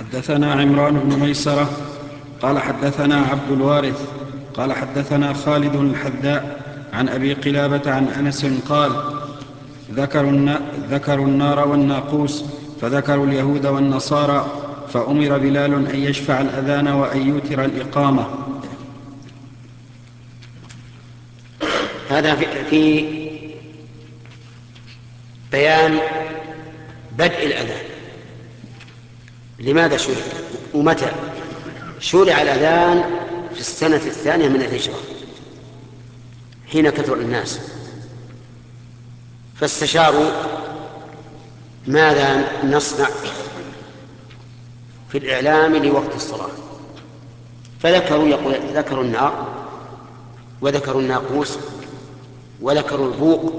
حدثنا عمران بن ميسرة قال حدثنا عبد الوارث قال حدثنا خالد الحذاء عن أبي قلابة عن أنس قال: ذكروا النار والناقوس، فذكروا اليهود والنصارى، فأمر بلال أن يشفع الأذان وأن يوتر الإقامة. هذا في بيان بدء الأذان. لماذا شرع ومتى؟ شرع الأذان في السنة الثانية من الهجرة حين كثر الناس، فاستشاروا ماذا نصنع في الإعلام لوقت الصلاة، ذكروا النار وذكروا الناقوس وذكروا البوق،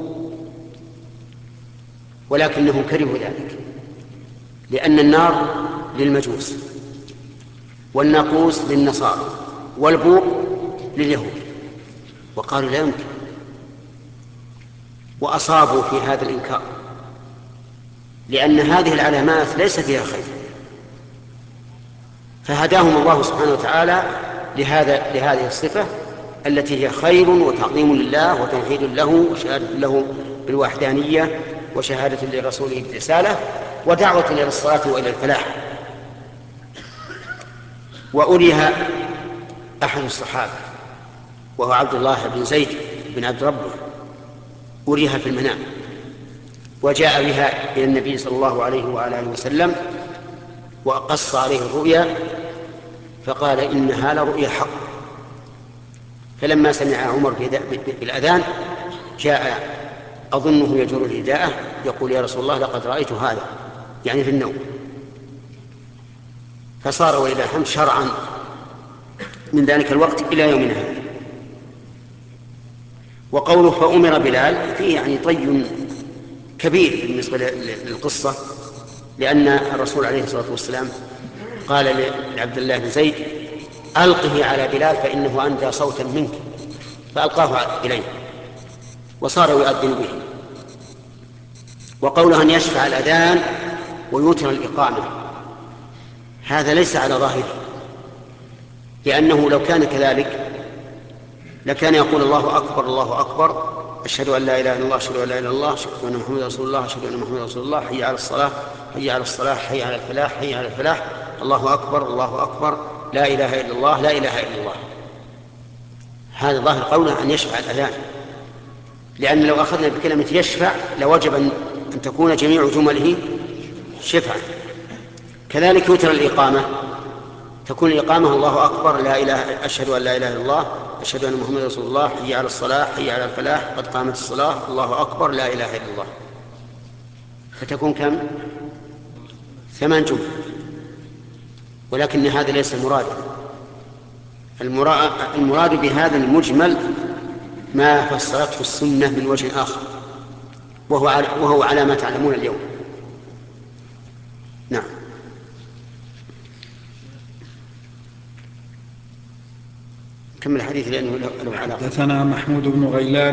ولكنهم كرهوا ذلك، لأن النار للمجوس والناقوس للنصارى والبوق لليهود، وقالوا لا يمكن، وأصابوا في هذا الإنكار، لأن هذه العلامات ليس فيها خير، فهداهم الله سبحانه وتعالى لهذه الصفة التي هي خير وتعظيم لله وتوحيد له وشهادة له بالوحدانية وشهادة لرسوله بالرسالة ودعوة إلى الصلاة وإلى الفلاح. وأريها أحد الصحابة وهو عبد الله بن زيد بن عبد ربه، أريها في المنام، وجاء بها إلى النبي صلى الله عليه وآله وسلم وقص عليه الرؤيا، فقال إنها لرؤيا حق. فلما سمع عمر بالأذان جاء أظنه يجر الرداءة يقول: يا رسول الله لقد رأيت هذا، يعني في النوم. فصار ولله الحمد شرعا من ذلك الوقت إلى يومنا هذا. وقوله فأمر بلال فيه يعني طي كبير بالنسبة للقصة، لأن الرسول عليه الصلاة والسلام قال لعبد الله بن زيد: ألقه على بلال فإنه أندى صوتا منك، فألقاه إليه وصار يؤذن به. وقوله أن يشفع الأذان ويوتر الإقامة هذا ليس على ظاهره، لأنه لو كان كذلك لكان يقول: الله أكبر الله أكبر، أشهد أن لا إله إلا الله، أشهد أن لا إله إلا الله، أشهد أن محمدا رسول الله، أشهد أن محمدا رسول الله، حي على الصلاة، حي على الصلاة، حي على الفلاح، حي على الفلاح، الله أكبر الله أكبر، لا إله إلا الله، لا إله إلا الله. هذا ظاهر قوله أن يشفع الأذان، لأن لو أخذنا بكلمة يشفع لوجب أن تكون جميع جمله شفعا. كذلك يوتر الإقامة، تكون الإقامة: الله أكبر، لا إله، أشهد أن لا إله إلا الله، أشهد أن محمدا رسول الله، حي على الصلاة، حي على الفلاح، قد قامت الصلاة، الله أكبر، لا إله إلا الله. فتكون كم؟ 8 جمل. ولكن هذا ليس مرادا. المراد بهذا المجمل ما فسرته السنة من وجه آخر، وهو على ما تعلمون اليوم. نعم. كمل الحديث لأنه له علاقة. حدثنا محمود بن غيلان